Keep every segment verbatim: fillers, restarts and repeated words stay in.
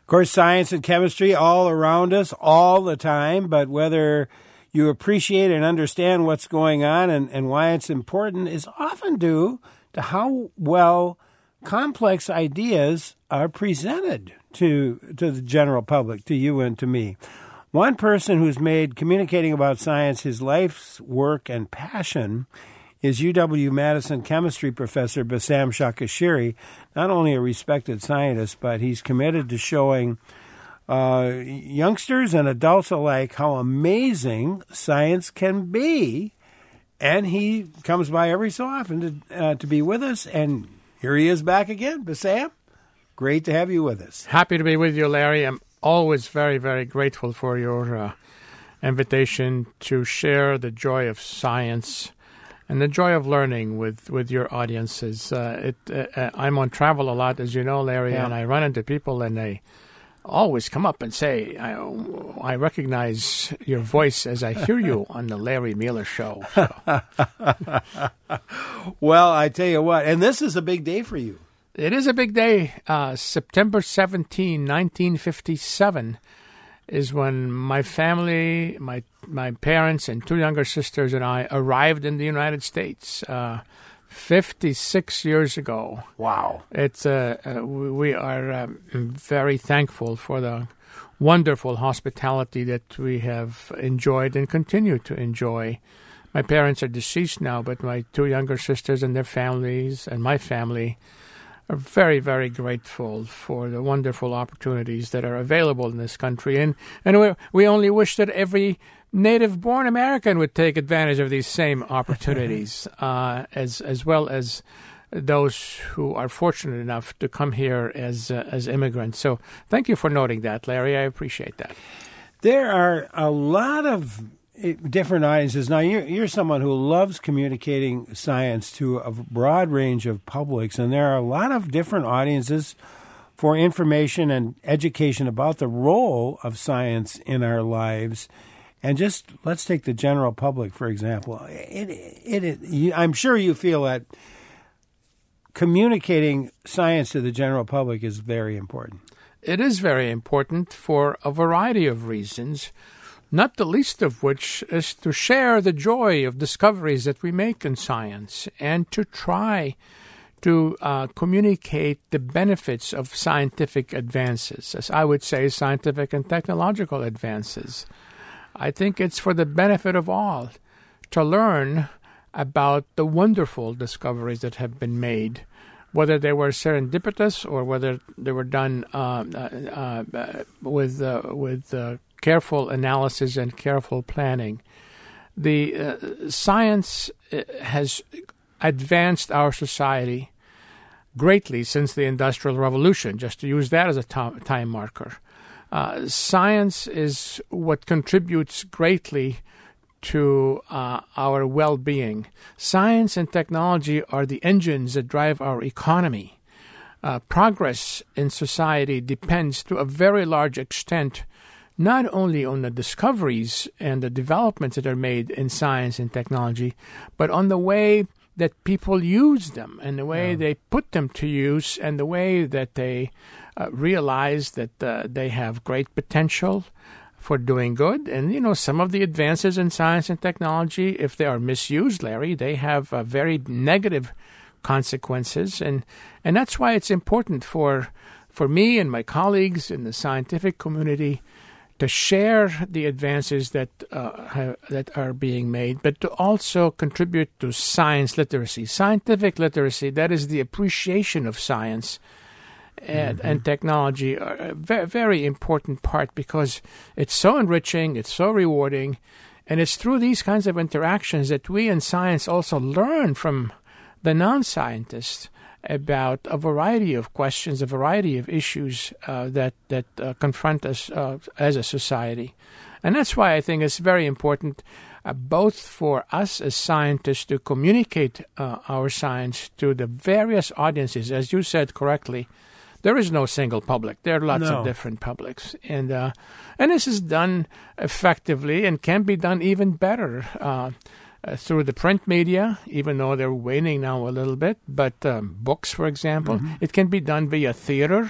course, science and chemistry all around us all the time, but whether you appreciate and understand what's going on and, and why it's important is often due to how well complex ideas are presented to to the general public, to you and to me. One person who's made communicating about science his life's work and passion is U W-Madison chemistry professor Bassam Shakashiri, not only a respected scientist, but he's committed to showing uh, youngsters and adults alike how amazing science can be. And he comes by every so often to, uh, to be with us, and here he is back again. Bassam, great to have you with us. Happy to be with you, Larry. I'm always very, very grateful for your uh, invitation to share the joy of science and the joy of learning with, with your audiences. Uh, it, uh, I'm on travel a lot, as you know, Larry, yeah. and I run into people, and they always come up and say, I, I recognize your voice as I hear you on the Larry Mueller Show. So. Well, I tell you what, and this is a big day for you. It is a big day. Uh, September seventeenth, nineteen fifty-seven is when my family, my my parents and two younger sisters and I arrived in the United States uh, fifty-six years ago. Wow. It's uh, uh, we are um, very thankful for the wonderful hospitality that we have enjoyed and continue to enjoy. My parents are deceased now, but my two younger sisters and their families and my family are very, very grateful for the wonderful opportunities that are available in this country. And, and we, we only wish that every native-born American would take advantage of these same opportunities, uh, as as well as those who are fortunate enough to come here as uh, as immigrants. So thank you for noting that, Larry. I appreciate that. There are a lot of different audiences. Now, you're, you're someone who loves communicating science to a broad range of publics, and there are a lot of different audiences for information and education about the role of science in our lives. And just let's take the general public, for example. It, it, it, you, I'm sure you feel that communicating science to the general public is very important. It is very important for a variety of reasons, not the least of which is to share the joy of discoveries that we make in science and to try to uh, communicate the benefits of scientific advances, as I would say, scientific and technological advances. I think it's for the benefit of all to learn about the wonderful discoveries that have been made, whether they were serendipitous or whether they were done uh, uh, uh, with uh, with uh, careful analysis and careful planning. The uh, science has advanced our society greatly since the Industrial Revolution, just to use that as a to- time marker. Uh, science is what contributes greatly to uh, our well-being. Science and technology are the engines that drive our economy. Uh, progress in society depends to a very large extent not only on the discoveries and the developments that are made in science and technology, but on the way that people use them and the way yeah. they put them to use and the way that they uh, realize that uh, they have great potential for doing good. And, you know, some of the advances in science and technology, if they are misused, Larry, they have uh, very negative consequences. And, and that's why it's important for, for me and my colleagues in the scientific community to share the advances that uh, have, that are being made, but to also contribute to science literacy. Scientific literacy, that is the appreciation of science and, mm-hmm. and technology, are a very, very important part because it's so enriching, it's so rewarding, and it's through these kinds of interactions that we in science also learn from the non-scientists about a variety of questions, a variety of issues uh, that that uh, confront us uh, as a society. And that's why I think it's very important uh, both for us as scientists to communicate uh, our science to the various audiences. As you said correctly, there is no single public. There are lots no. of different publics. And, uh, and this is done effectively and can be done even better uh Uh, through the print media, even though they're waning now a little bit, but um, books, for example. Mm-hmm. It can be done via theater.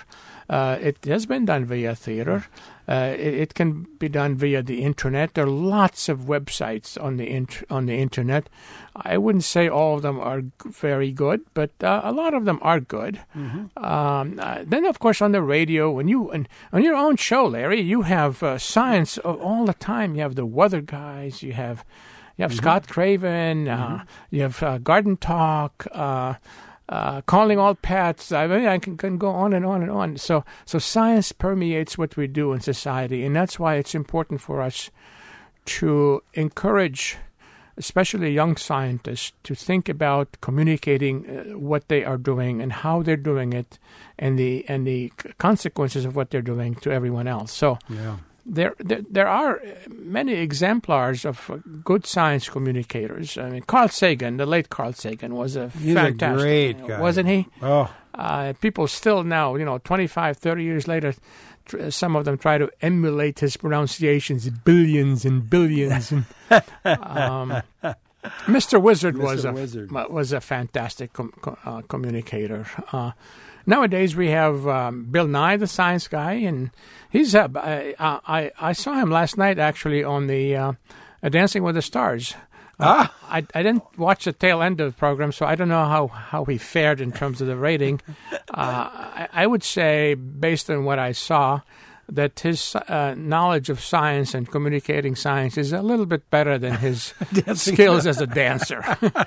Uh, it has been done via theater. Uh, it, it can be done via the internet. There are lots of websites on the int- on the internet. I wouldn't say all of them are g- very good, but uh, a lot of them are good. Mm-hmm. Um, uh, then, of course, on the radio, when you and on your own show, Larry, you have uh, science all the time. You have the weather guys. You have you have mm-hmm. Scott Craven. Mm-hmm. Uh, you have uh, Garden Talk. Uh, Uh, calling all Pats. I mean, I can, can go on and on and on. So, so science permeates what we do in society, and that's why it's important for us to encourage, especially young scientists, to think about communicating uh, what they are doing and how they're doing it, and the and the consequences of what they're doing to everyone else. So. Yeah. There, there, there are many exemplars of good science communicators. I mean, Carl Sagan, the late Carl Sagan, was a He's fantastic, a great guy, wasn't he? Oh, uh, people still now, you know, twenty-five, thirty years later, tr- some of them try to emulate his pronunciations, billions and billions. and, um, Mister Wizard Mister was a Wizard. was a fantastic com- uh, communicator. Uh, Nowadays we have um, Bill Nye, the science guy, and he's. Uh, I, I I saw him last night actually on the uh, uh, Dancing with the Stars. Uh, ah, I I didn't watch the tail end of the program, so I don't know how, how he fared in terms of the rating. Uh, I, I would say, based on what I saw, that his uh, knowledge of science and communicating science is a little bit better than his skills as a dancer.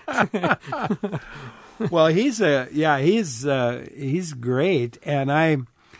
Well, he's a yeah, he's uh, he's great, and I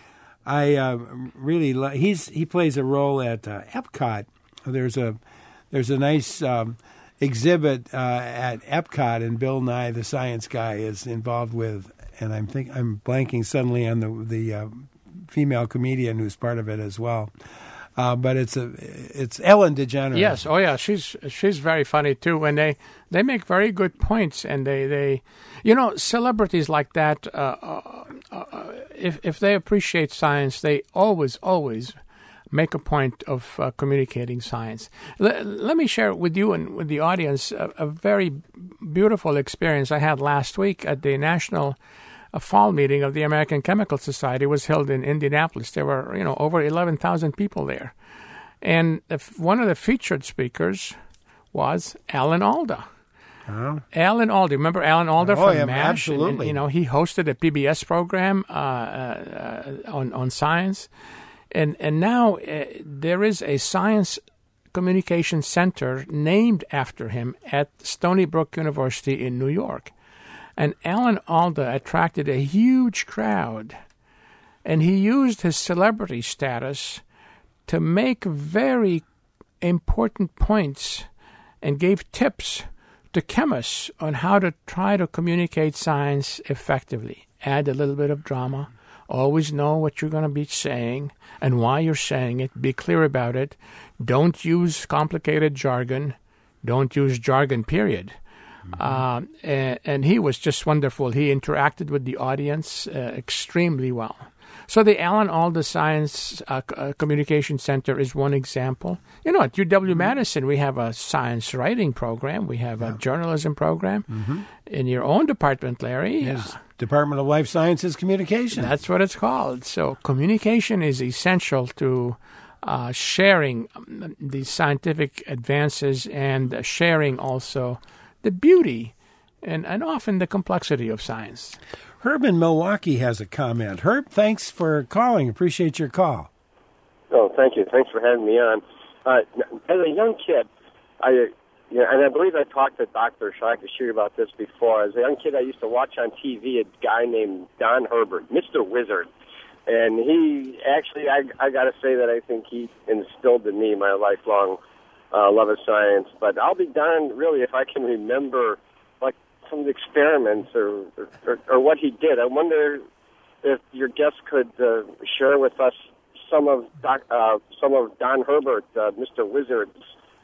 I uh, really lo- he's he plays a role at uh, Epcot. There's a there's a nice um, exhibit uh, at Epcot, and Bill Nye, the science guy, is involved with. And I'm think I'm blanking suddenly on the the uh, female comedian who's part of it as well. Uh, but it's a it's Ellen DeGeneres. Yes, oh yeah, she's she's very funny too, and they, they make very good points, and they, they you know, celebrities like that, uh, uh, uh, if if they appreciate science, they always always make a point of uh, communicating science. L- let me share with you and with the audience a, a very beautiful experience I had last week at the National A fall meeting of the American Chemical Society. Was held in Indianapolis. There were, you know, over eleven thousand people there. And if one of the featured speakers was Alan Alda. Oh. Alan Alda. Remember Alan Alda oh, from yeah, MASH? Absolutely. And, and, you know, he hosted a P B S program uh, uh, on, on science. And, and now uh, there is a science communication center named after him at Stony Brook University in New York. And Alan Alda attracted a huge crowd, and he used his celebrity status to make very important points and gave tips to chemists on how to try to communicate science effectively. Add a little bit of drama. Always know what you're going to be saying and why you're saying it. Be clear about it. Don't use complicated jargon. Don't use jargon, period. Mm-hmm. Uh, and, and he was just wonderful. He interacted with the audience uh, extremely well. So the Alan Alda Science uh, uh, Communication Center is one example. You know, at U W-Madison, we have a science writing program. We have yeah. a journalism program. Mm-hmm. In your own department, Larry. Yes, uh, Department of Life Sciences Communication. That's what it's called. So communication is essential to uh, sharing the scientific advances and uh, sharing also the beauty and, and often the complexity of science. Herb in Milwaukee has a comment. Herb, thanks for calling. Appreciate your call. Oh, thank you. Thanks for having me on. Uh, as a young kid, I, you know, and I believe I talked to Doctor Shakashiri about this before. As a young kid, I used to watch on T V a guy named Don Herbert, Mister Wizard. And he actually, I, I got to say that I think he instilled in me my lifelong uh, love of science. But I'll be darned, really, if I can remember like some of the experiments or or, or what he did. I wonder if your guest could uh, share with us some of Doc, uh, some of Don Herbert, uh, Mister Wizard's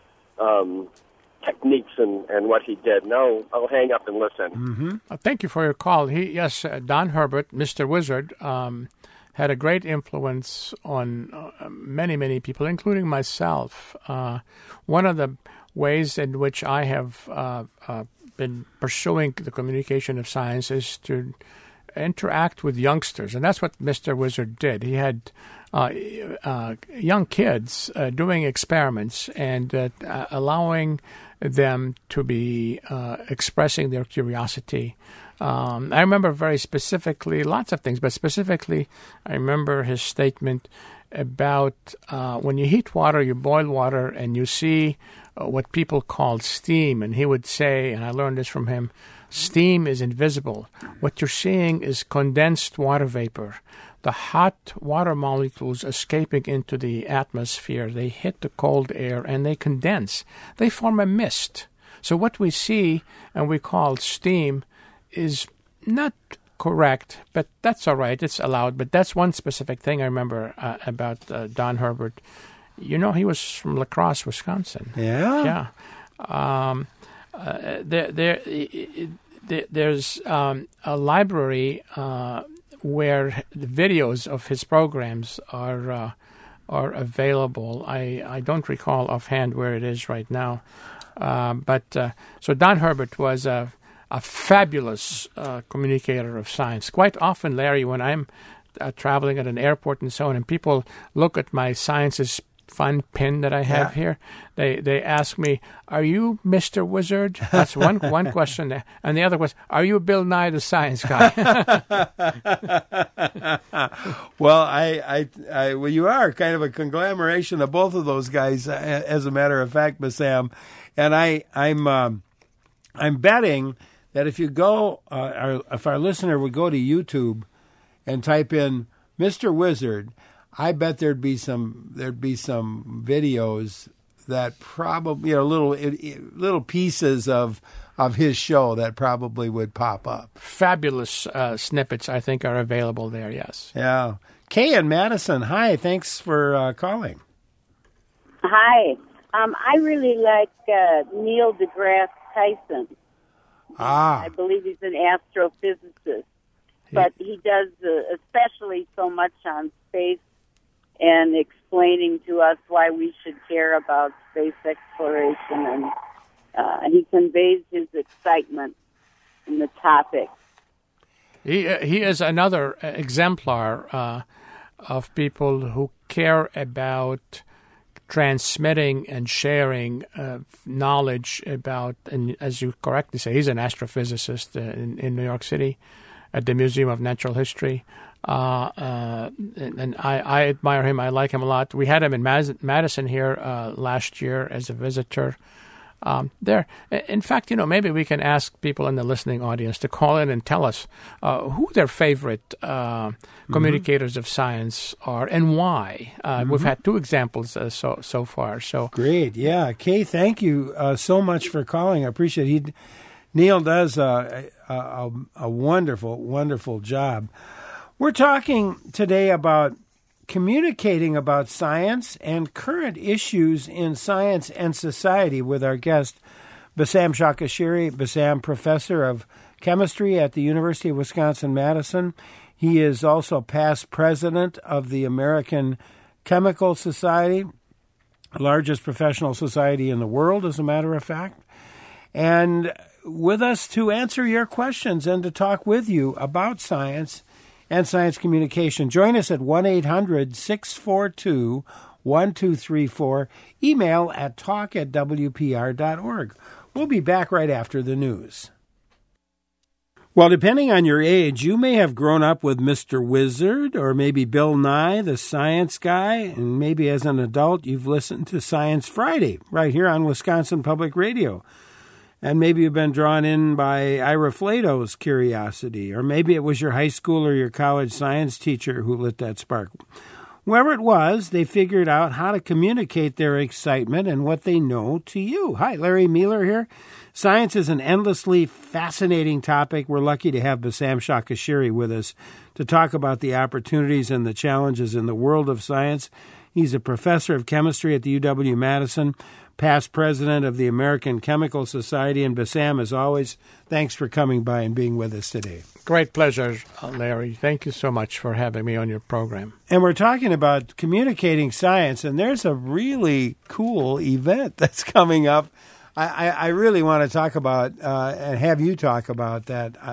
um, techniques and, and what he did. No, I'll hang up and listen. Mm-hmm. Uh, thank you for your call. He yes, uh, Don Herbert, Mister Wizard, um, had a great influence on uh, many, many people, including myself. Uh, one of the ways in which I have uh, uh, been pursuing the communication of science is to interact with youngsters, and that's what Mister Wizard did. He had uh, uh, young kids uh, doing experiments and uh, uh, allowing them to be uh, expressing their curiosity. Um, I remember very specifically lots of things, but specifically I remember his statement about uh, when you heat water, you boil water, and you see uh, what people call steam. And he would say, and I learned this from him, steam is invisible. What you're seeing is condensed water vapor. The hot water molecules escaping into the atmosphere, they hit the cold air and they condense. They form a mist. So what we see and we call steam is not correct, but that's all right. It's allowed. But that's one specific thing I remember uh, about uh, Don Herbert. You know, he was from La Crosse, Wisconsin. Yeah? Yeah. Um, uh, there, there, there, there's um, a library uh, where the videos of his programs are uh, are available. I, I don't recall offhand where it is right now. Uh, but uh, so Don Herbert was a a fabulous uh, communicator of science. Quite often, Larry, when I'm uh, traveling at an airport and so on, and people look at my Sciences Fun pin that I have yeah. here, they they ask me, "Are you Mister Wizard?" That's one one question, and the other was, "Are you Bill Nye the Science Guy?" Well, I, I, I, well, you are kind of a conglomeration of both of those guys, as a matter of fact, Bassam, and I, I'm, um, I'm betting that if you go, uh, our, if our listener would go to YouTube and type in Mister Wizard, I bet there'd be some there'd be some videos that probably, you know, little little pieces of of his show that probably would pop up. Fabulous uh, snippets, I think, are available there. Yes. Yeah. Kay in Madison. Hi. Thanks for uh, calling. Hi. Um, I really like uh, Neil deGrasse Tyson. Ah. I believe he's an astrophysicist, but he does uh, especially so much on space and explaining to us why we should care about space exploration, and uh, he conveys his excitement in the topic. He uh, he is another exemplar uh, of people who care about transmitting and sharing uh, knowledge about, and as you correctly say, he's an astrophysicist uh, in, in New York City at the Museum of Natural History. Uh, uh, and and I, I admire him. I like him a lot. We had him in Mad- Madison here uh, last year as a visitor. Um, there, in fact, you know, maybe we can ask people in the listening audience to call in and tell us uh, who their favorite uh, mm-hmm. communicators of science are and why. Uh, mm-hmm. We've had two examples uh, so so far. So great, yeah, Kay, thank you uh, so much for calling. I appreciate it. He, Neil does uh, a, a, a wonderful, wonderful job. We're talking today about communicating about science and current issues in science and society with our guest, Bassam Shakashiri. Bassam, professor of chemistry at the University of Wisconsin-Madison. He is also past president of the American Chemical Society, the largest professional society in the world, as a matter of fact. And with us to answer your questions and to talk with you about science and science communication. Join us at one eight hundred six four two one two three four. Email at talk at w p r dot org. We'll be back right after the news. Well, depending on your age, you may have grown up with Mister Wizard or maybe Bill Nye, the science guy, and maybe as an adult you've listened to Science Friday right here on Wisconsin Public Radio. And maybe you've been drawn in by Ira Flato's curiosity, or maybe it was your high school or your college science teacher who lit that spark. Whoever it was, they figured out how to communicate their excitement and what they know to you. Hi, Larry Mueller here. Science is an endlessly fascinating topic. We're lucky to have Bassam Shakashiri with us to talk about the opportunities and the challenges in the world of science. He's a professor of chemistry at the U W-Madison, past president of the American Chemical Society. And Bassam, as always, thanks for coming by and being with us today. Great pleasure, Larry. Thank you so much for having me on your program. And we're talking about communicating science, and there's a really cool event that's coming up. I, I, I really want to talk about uh, and have you talk about that. Uh,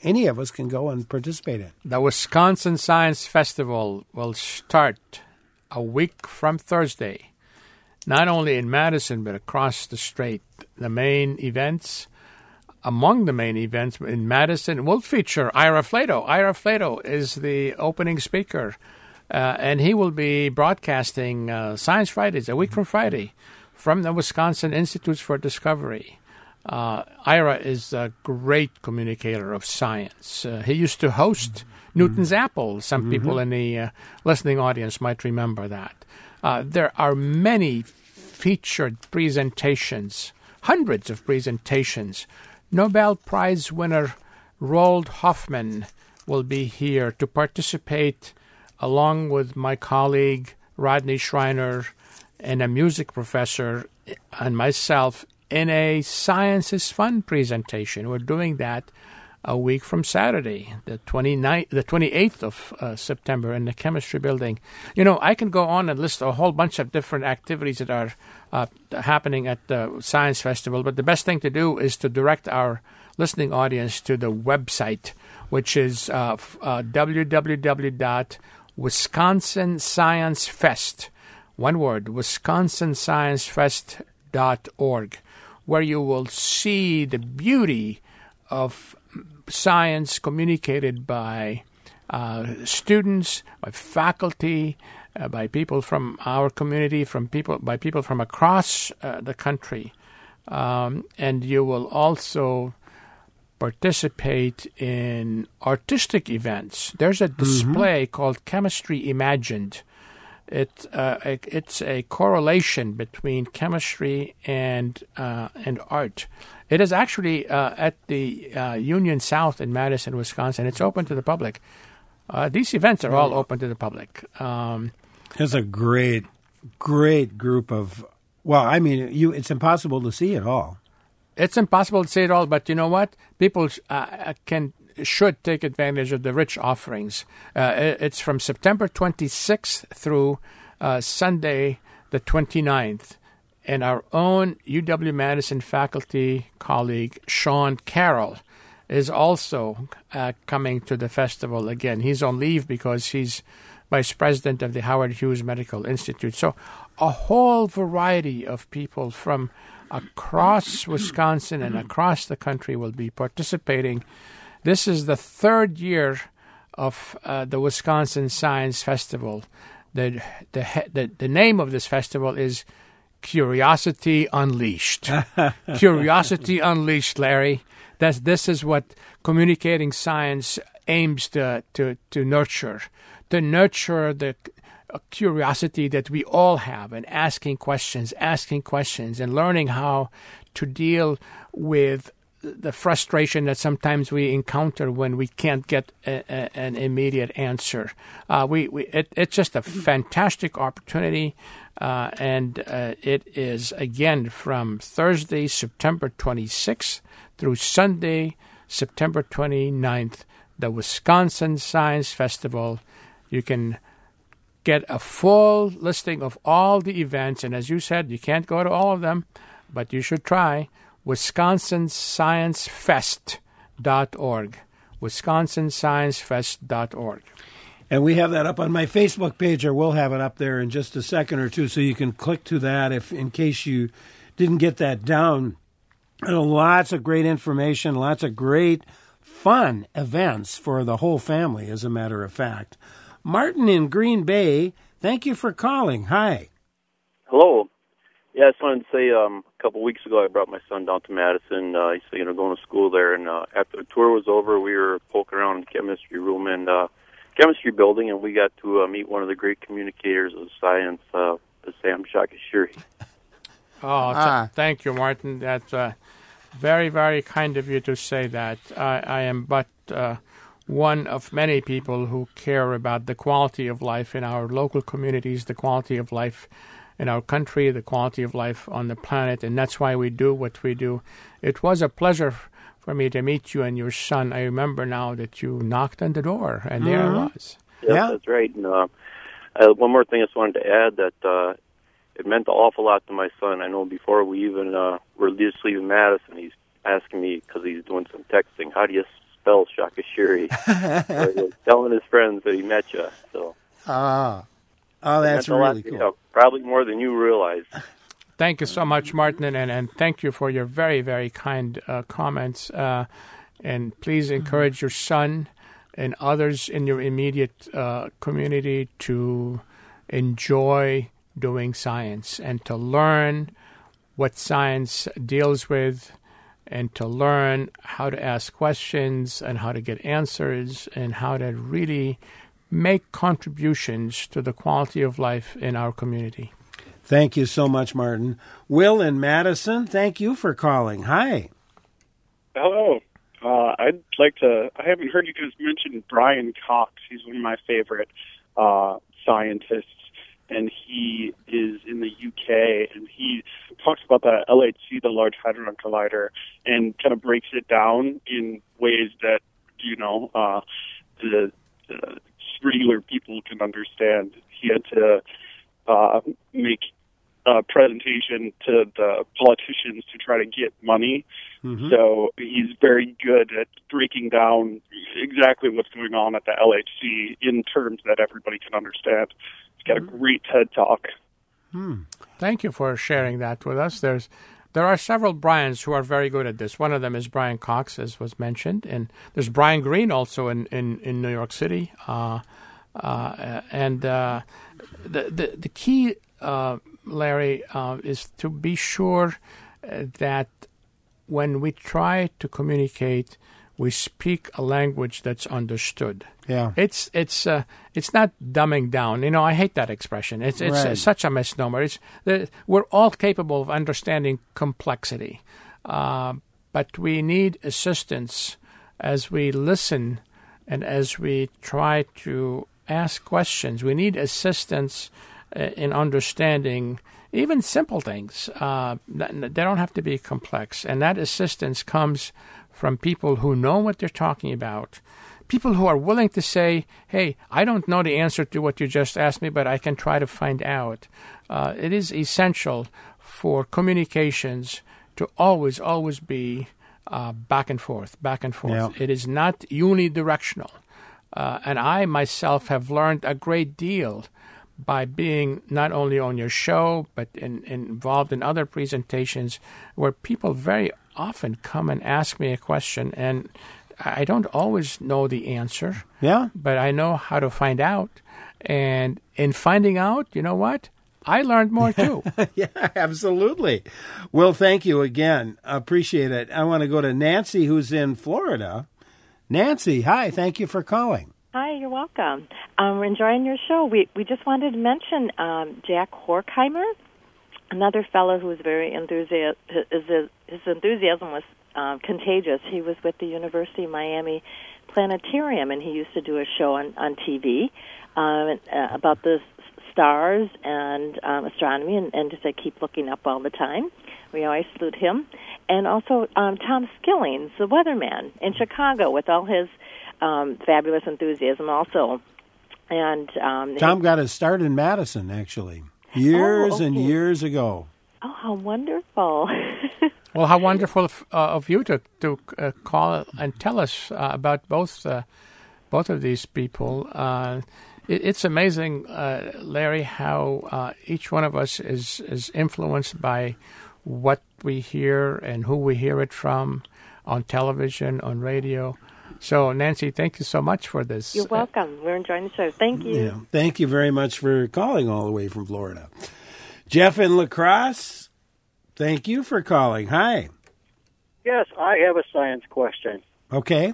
any of us can go and participate in. The Wisconsin Science Festival will start a week from Thursday, not only in Madison, but across the state. The main events, among the main events in Madison, will feature Ira Flato. Ira Flato is the opening speaker, uh, and he will be broadcasting uh, Science Fridays, a week from Friday, from the Wisconsin Institutes for Discovery. Uh, Ira is a great communicator of science. Uh, he used to host mm-hmm. Newton's Apple. Some mm-hmm. people in the uh, listening audience might remember that. Uh, there are many featured presentations, hundreds of presentations. Nobel Prize winner Roald Hoffman will be here to participate along with my colleague Rodney Schreiner and a music professor and myself in a Science is Fun presentation. We're doing that a week from Saturday, the twenty-ninth, the twenty-eighth of uh, September in the Chemistry Building. You know, I can go on and list a whole bunch of different activities that are uh, happening at the Science Festival, but the best thing to do is to direct our listening audience to the website, which is uh, uh, w w w dot wisconsin science fest, one word, wisconsin science fest dot org, where you will see the beauty of science communicated by uh, students, by faculty, uh, by people from our community, from people by people from across uh, the country, um, and you will also participate in artistic events. There's a display mm-hmm. called Chemistry Imagined. It uh, it's a correlation between chemistry and uh, and art. It is actually uh, at the uh, Union South in Madison, Wisconsin. It's open to the public. Uh, these events are all open to the public. Um, There's a great, great group of. Well, I mean, you. It's impossible to see it all. It's impossible to see it all, but you know what? People uh, can. should take advantage of the rich offerings. Uh, it's from September twenty-sixth through uh, Sunday the twenty-ninth. And our own U W-Madison faculty colleague, Sean Carroll, is also uh, coming to the festival again. He's on leave because he's vice president of the Howard Hughes Medical Institute. So a whole variety of people from across Wisconsin and across the country will be participating. This is the third year of uh, the Wisconsin Science Festival. The, the the the name of this festival is Curiosity Unleashed. Curiosity Unleashed, Larry. That's this is what communicating science aims to to to nurture, to nurture the curiosity that we all have, and asking questions, asking questions, and learning how to deal with the frustration that sometimes we encounter when we can't get a, a, an immediate answer. Uh, we, we it, it's just a fantastic opportunity, uh, and uh, it is, again, from Thursday, September twenty-sixth through Sunday, September twenty-ninth, the Wisconsin Science Festival. You can get a full listing of all the events, and as you said, you can't go to all of them, but you should try. wisconsin science fest dot org. wisconsin science fest dot org. And we have that up on my Facebook page, or we'll have it up there in just a second or two, so you can click to that if, in case you didn't get that down. And lots of great information, lots of great fun events for the whole family, as a matter of fact. Martin in Green Bay, thank you for calling. Hi. Hello. Yeah, I just wanted to say um, a couple of weeks ago I brought my son down to Madison. Uh, he's you know, going to school there, and uh, after the tour was over, we were poking around in the chemistry room and uh, chemistry building, and we got to uh, meet one of the great communicators of science, uh, Sam Shakashiri. Oh, ah. th- thank you, Martin. That's uh, very, very kind of you to say that. I, I am but uh, one of many people who care about the quality of life in our local communities, the quality of life in our country, the quality of life on the planet, and that's why we do what we do. It was a pleasure for me to meet you and your son. I remember now that you knocked on the door, and mm-hmm. there I was. Yes, yeah, that's right. And uh, uh, one more thing I just wanted to add, that uh, it meant an awful lot to my son. I know before we even uh, were just leaving Madison, he's asking me, because he's doing some texting, how do you spells Shaka Shiri. So he was telling his friends that he met you. So. Ah, oh, that's a really lot, cool. You know, probably more than you realize. Thank you so much, Martin, and, and, and thank you for your very, very kind uh, comments. Uh, and please encourage your son and others in your immediate uh, community to enjoy doing science and to learn what science deals with and to learn how to ask questions and how to get answers and how to really make contributions to the quality of life in our community. Thank you so much, Martin. Will in Madison, thank you for calling. Hi. Hello. Uh, I'd like to, I haven't heard you guys mention Brian Cox. He's one of my favorite uh, scientists, and he is in the U K, and he talks about the L H C, the Large Hadron Collider, and kind of breaks it down in ways that, you know, uh, the, the regular people can understand. He had to uh, make a presentation to the politicians to try to get money. Mm-hmm. So he's very good at breaking down exactly what's going on at the L H C in terms that everybody can understand. He's got mm-hmm. a great TED Talk. Hmm. Thank you for sharing that with us. There's There are several Brians who are very good at this. One of them is Brian Cox, as was mentioned, and there's Brian Greene also in, in, in New York City. Uh, uh, and uh, the, the, the key, uh, Larry, uh, is to be sure that when we try to communicate, we speak a language that's understood. Yeah, it's it's uh, it's not dumbing down. You know, I hate that expression. It's it's right. uh, such a misnomer. It's the, we're all capable of understanding complexity, uh, but we need assistance as we listen and as we try to ask questions. We need assistance uh, in understanding even simple things. Uh, they don't have to be complex, and that assistance comes from people who know what they're talking about, people who are willing to say, hey, I don't know the answer to what you just asked me, but I can try to find out. Uh, it is essential for communications to always, always be uh, back and forth, back and forth. Yeah. It is not unidirectional. Uh, and I myself have learned a great deal by being not only on your show, but in, in involved in other presentations where people very often come and ask me a question, and I don't always know the answer. Yeah. But I know how to find out. And in finding out, you know what? I learned more too. Yeah, absolutely. Well, thank you again. Appreciate it. I want to go to Nancy, who's in Florida. Nancy, hi. Thank you for calling. Hi, you're welcome. Um, we're enjoying your show. We we just wanted to mention um, Jack Horkheimer, another fellow who was very enthusiastic. His, his enthusiasm was uh, contagious. He was with the University of Miami Planetarium, and he used to do a show on, on T V um, uh, about the stars and um, astronomy, and, and just to keep looking up all the time. We always salute him. And also um, Tom Skillings, the weatherman in Chicago, with all his um, fabulous enthusiasm also. And um, Tom he, got his start in Madison, actually, years oh, okay. and years ago. Oh, how wonderful. Well, how wonderful of, uh, of you to, to uh, call and tell us uh, about both uh, both of these people. Uh, it, it's amazing, uh, Larry, how uh, each one of us is, is influenced by what we hear and who we hear it from on television, on radio. So, Nancy, thank you so much for this. You're welcome. We're enjoying the show. Thank you. Yeah, thank you very much for calling all the way from Florida. Jeff in La Crosse, thank you for calling. Hi. Yes, I have a science question. Okay.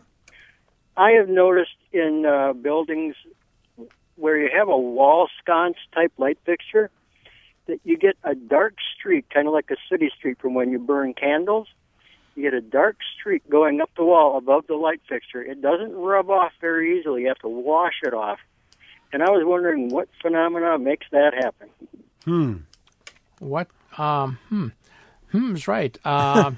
I have noticed in uh, buildings where you have a wall sconce type light fixture that you get a dark streak, kind of like a city streak from when you burn candles. You get a dark streak going up the wall above the light fixture. It doesn't rub off very easily. You have to wash it off. And I was wondering what phenomena makes that happen. Hmm. What? Um, hmm. Hmm is right. Um,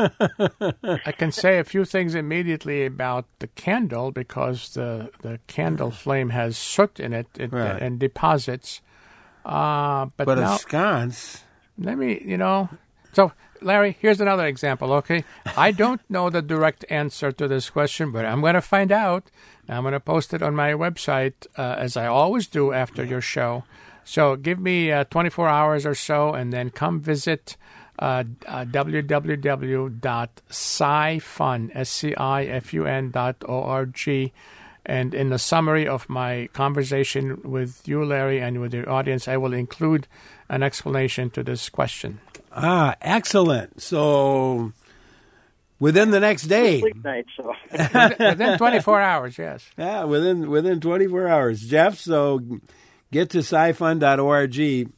I can say a few things immediately about the candle because the, the candle flame has soot in it, it right. and deposits. Uh, but but now, a sconce. Let me, you know. So Larry, here's another example, okay? I don't know the direct answer to this question, but I'm going to find out. I'm going to post it on my website, uh, as I always do after your show. So give me uh, twenty-four hours or so, and then come visit uh, uh, w w w dot scifun, S C I F U N dot O R G. And in the summary of my conversation with you, Larry, and with your audience, I will include an explanation to this question. Ah, excellent. So within the next day. Sleep night, so. within, within twenty-four hours, yes. Yeah, within within twenty-four hours. Jeff, so get to sci fun dot org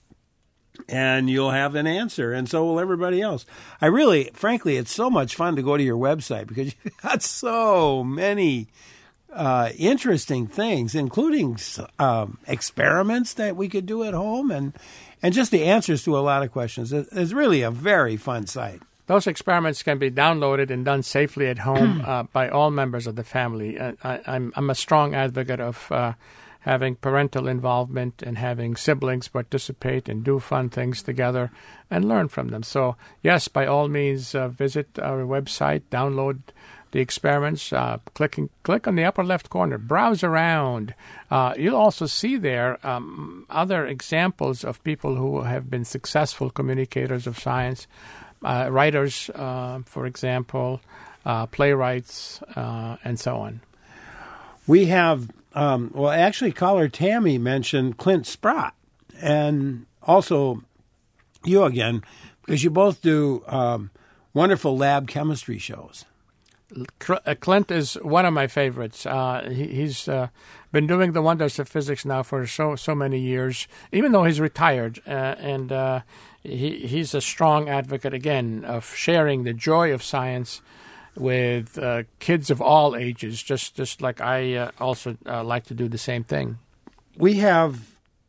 and you'll have an answer, and so will everybody else. I really, frankly, it's so much fun to go to your website because you've got so many uh, interesting things, including um, experiments that we could do at home and, and just the answers to a lot of questions. It's really a very fun site. Those experiments can be downloaded and done safely at home uh, by all members of the family. I, I, I'm, I'm a strong advocate of uh, having parental involvement and having siblings participate and do fun things together and learn from them. So, yes, by all means, uh, visit our website, download the experiments, uh, clicking, click on the upper left corner, browse around. Uh, you'll also see there um, other examples of people who have been successful communicators of science, uh, writers, uh, for example, uh, playwrights, uh, and so on. We have, um, well, actually, caller Tammy mentioned Clint Sprott, and also you again, because you both do um, wonderful lab chemistry shows. Clint is one of my favorites. Uh, he, he's uh, been doing the wonders of physics now for so so many years, even though he's retired. Uh, and uh, he he's a strong advocate, again, of sharing the joy of science with uh, kids of all ages, just, just like I uh, also uh, like to do the same thing. We have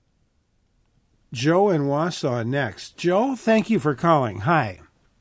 Joe in Wausau next. Joe, thank you for calling. Hi.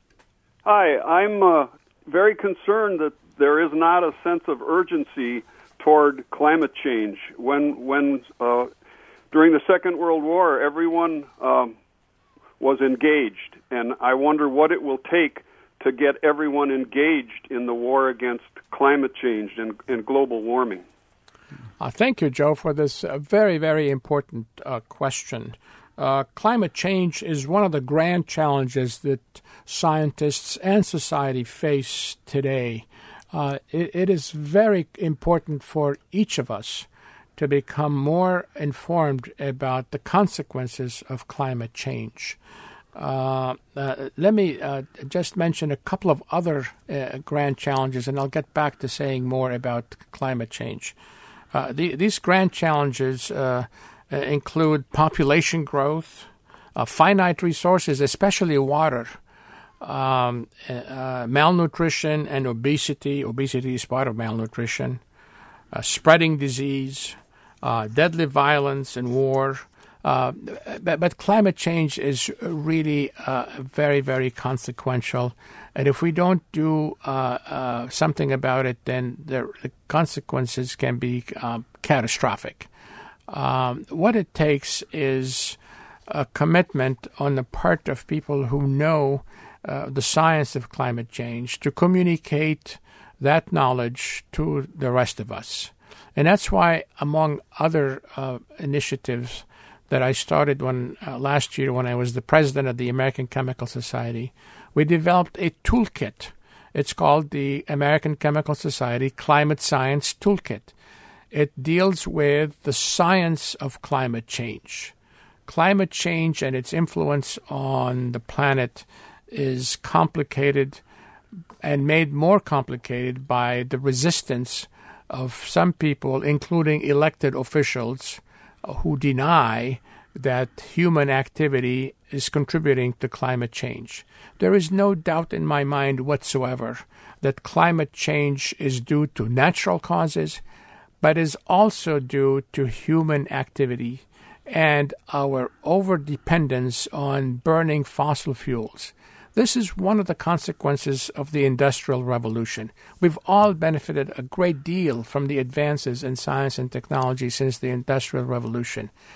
Hi, I'm... Uh very concerned that there is not a sense of urgency toward climate change. When, when uh, during the Second World War, everyone um, was engaged, and I wonder what it will take to get everyone engaged in the war against climate change and, and global warming. Uh, thank you, Joe, for this uh, very, very important uh, question. Uh, climate change is one of the grand challenges that scientists and society face today. Uh, it, it is very important for each of us to become more informed about the consequences of climate change. Uh, uh, let me uh, just mention a couple of other uh, grand challenges, and I'll get back to saying more about climate change. Uh, the, these grand challenges uh, Uh, include population growth, uh, finite resources, especially water, um, uh, malnutrition and obesity. Obesity is part of malnutrition, uh, spreading disease, uh, deadly violence and war. Uh, but, but climate change is really uh, very, very consequential. And if we don't do uh, uh, something about it, then the, the consequences can be uh, catastrophic. Um, what it takes is a commitment on the part of people who know uh, the science of climate change to communicate that knowledge to the rest of us. And that's why, among other uh, initiatives that I started when uh, last year when I was the president of the American Chemical Society, we developed a toolkit. It's called the American Chemical Society Climate Science Toolkit. It deals with the science of climate change. Climate change and its influence on the planet is complicated and made more complicated by the resistance of some people, including elected officials, who deny that human activity is contributing to climate change. There is no doubt in my mind whatsoever that climate change is due to natural causes, but is also due to human activity and our overdependence on burning fossil fuels. This is one of the consequences of the Industrial Revolution. We've all benefited a great deal from the advances in science and technology since the Industrial Revolution.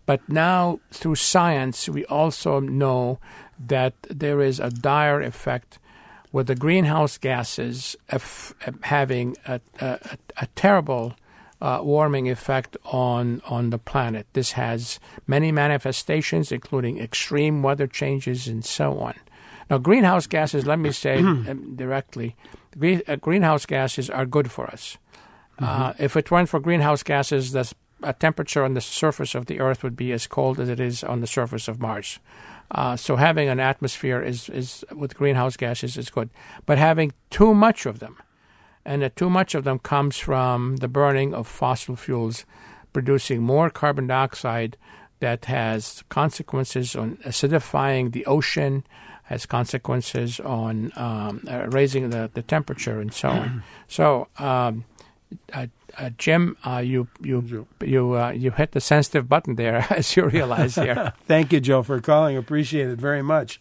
But now, through science, we also know that there is a dire effect with the greenhouse gases f- having a, a, a terrible uh, warming effect on, on the planet. This has many manifestations, including extreme weather changes and so on. Now, greenhouse gases, let me say um, directly, green, uh, greenhouse gases are good for us. Mm-hmm. Uh, if it weren't for greenhouse gases, the uh, temperature on the surface of the Earth would be as cold as it is on the surface of Mars. Uh, so having an atmosphere is, is with greenhouse gases is good. But having too much of them, and that too much of them comes from the burning of fossil fuels, producing more carbon dioxide that has consequences on acidifying the ocean, has consequences on um, uh, raising the, the temperature and so on. So, um, uh, uh, Jim, uh, you you you uh, you hit the sensitive button there, as you realize here. Thank you, Joe, for calling. Appreciate it very much.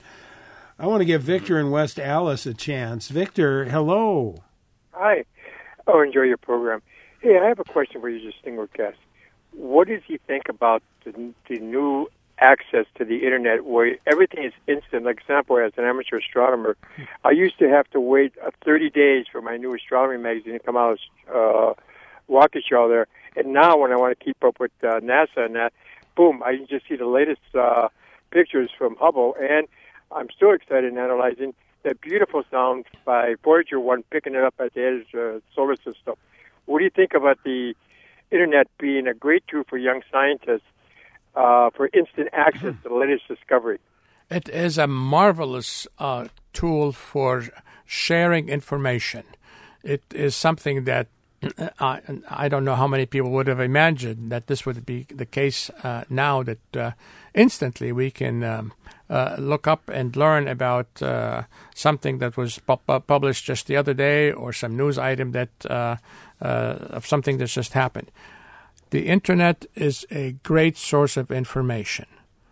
I want to give Victor in West Allis a chance. Victor, hello. Hi. Oh, enjoy your program. Hey, I have a question for you, distinguished guest. What does he think about the, the new access to the Internet where everything is instant? Like, example, as an amateur astronomer, I used to have to wait uh, thirty days for my new astronomy magazine to come out, uh, Rocket Show there. And now when I want to keep up with uh, NASA and that, boom, I can just see the latest uh, pictures from Hubble. And I'm still excited in analyzing that beautiful sound by Voyager one, picking it up at the edge of the solar system. What do you think about the Internet being a great tool for young scientists uh, for instant access to the latest discovery? It is a marvelous uh, tool for sharing information. It is something that I, I don't know how many people would have imagined that this would be the case uh, now that uh, instantly we can um, uh, look up and learn about uh, something that was pu- published just the other day or some news item that uh, uh, of something that's just happened. The Internet is a great source of information.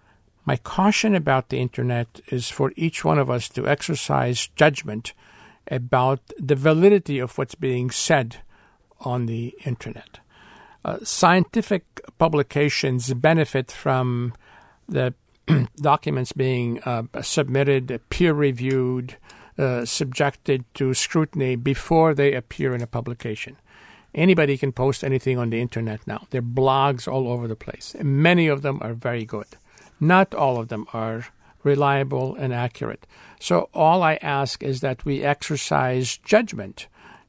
My caution about the Internet is for each one of us to exercise judgment about the validity of what's being said on the Internet. Uh, scientific publications benefit from the documents being uh, submitted, peer-reviewed, uh, subjected to scrutiny before they appear in a publication. Anybody can post anything on the Internet now. There are blogs all over the place. And many of them are very good. Not all of them are reliable and accurate. So all I ask is that we exercise judgment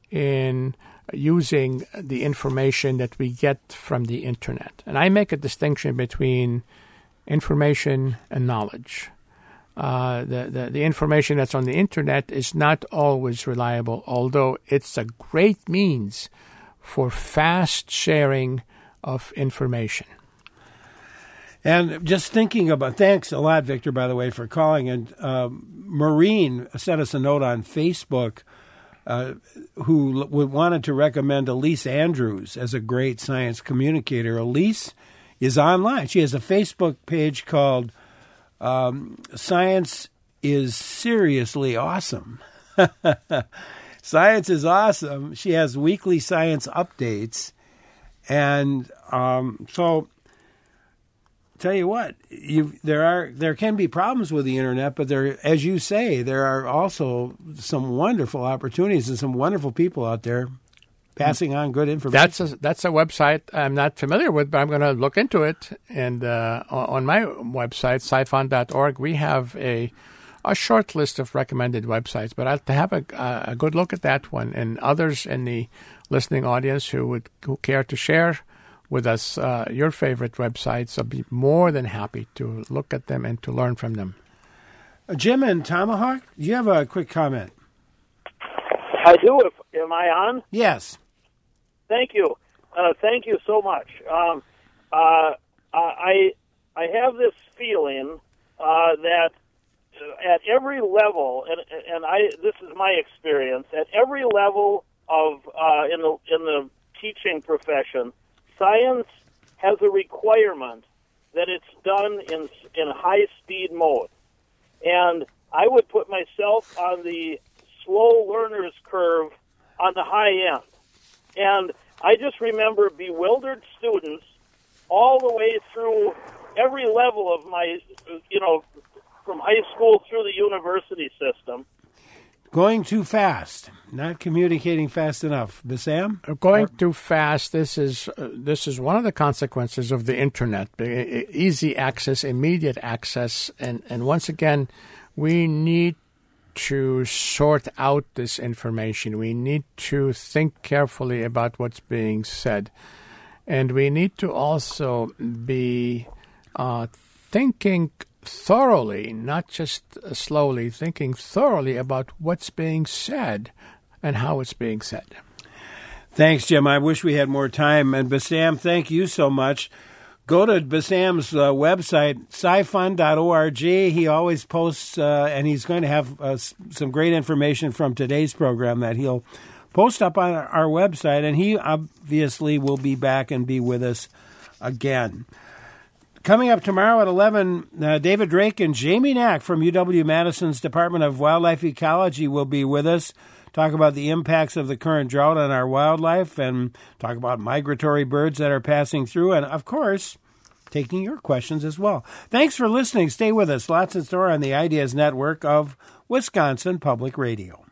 in using the information that we get from the Internet. And I make a distinction between information and knowledge. Uh, the, the, the information that's on the Internet is not always reliable, although it's a great means for fast sharing of information. And just thinking about, thanks a lot, Victor, by the way, for calling. And uh, Maureen sent us a note on Facebook uh, who w- wanted to recommend Elise Andrews as a great science communicator. Elise is online. She has a Facebook page called um, Science is Seriously Awesome. Science is awesome. She has weekly science updates. And um, so... Tell you what, you there are there can be problems with the Internet, but there, as you say, there are also some wonderful opportunities and some wonderful people out there passing on good information. That's a, that's a website I'm not familiar with, but I'm going to look into it. And uh, on my website, sci fun dot org, we have a a short list of recommended websites. But I'll to have a, a good look at that one, and others in the listening audience who would who care to share with us uh, your favorite websites. I'll be more than happy to look at them and to learn from them. Uh, Jim and Tomahawk, do you have a quick comment? I do. If, am I on? Yes. Thank you. Uh, thank you so much. Um, uh, I I have this feeling uh, that at every level, and and I this is my experience, at every level of uh, in the in the teaching profession, science has a requirement that it's done in in high-speed mode. And I would put myself on the slow learner's curve on the high end. And I just remember bewildered students all the way through every level of my, you know, from high school through the university system. Going too fast, not communicating fast enough. Bassam? Going too fast. This is uh, this is one of the consequences of the internet. Easy access, immediate access, and and once again, we need to sort out this information. We need to think carefully about what's being said, and we need to also be uh, thinking thoroughly, not just slowly, thinking thoroughly about what's being said and how it's being said. Thanks, Jim. I wish we had more time. And Bassam, thank you so much. Go to Bassam's uh, website, sci fund dot org. He always posts, uh, and he's going to have uh, some great information from today's program that he'll post up on our website. And he obviously will be back and be with us again. Coming up tomorrow at eleven, uh, David Drake and Jamie Knack from U W-Madison's Department of Wildlife Ecology will be with us, talk about the impacts of the current drought on our wildlife, and talk about migratory birds that are passing through, and, of course, taking your questions as well. Thanks for listening. Stay with us. Lots in store on the Ideas Network of Wisconsin Public Radio.